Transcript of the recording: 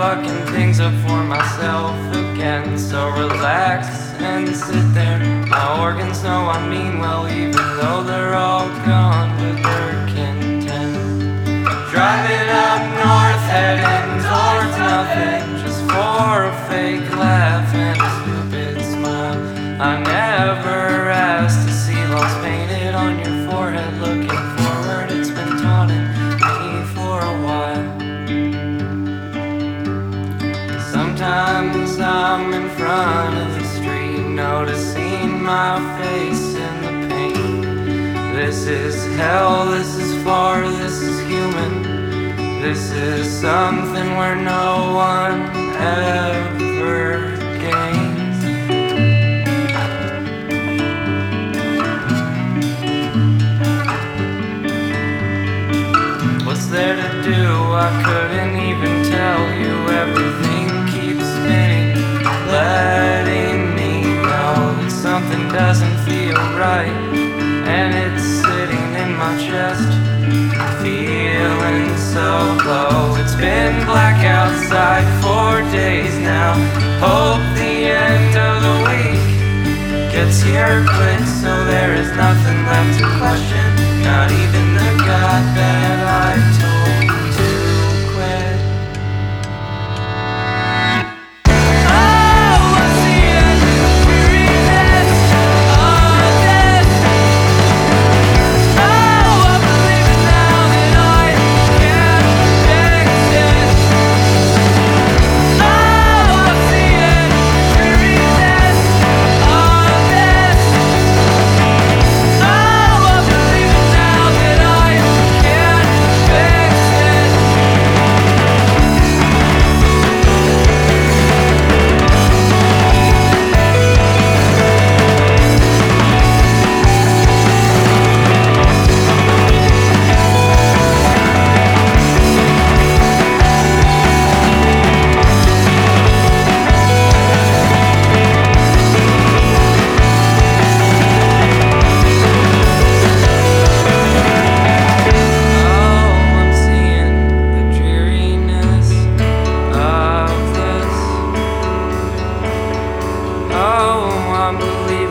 fucking things up for myself again. So relax and sit there. My organs know I mean well, even though they're all gone, but they're content. Driving up north, heading towards nothing, just for a fake laugh and a stupid smile. I never asked to see lost painted on your forehead. Looking forward, it's been taunting me for a while. Sometimes I'm in front of the street, noticing my face in the paint. This is hell, this is far, this is human. This is something where no one ever gains. What's there to do? I couldn't even tell you. Everything keeps spinning, letting me know that something doesn't feel right, and it's sitting in my chest, feeling so low. It's been black outside for days now. Hope the end of the week gets here quick, so there is nothing left to question, not even the God that I told to quit. Oh, I see it, weariness of this. Oh, I believe it now that I can fix it. Oh, I see it, weariness of this. Oh, I believe it now that I can fix it. Oh, I'm seeing the dreariness of this. Oh, I'm believing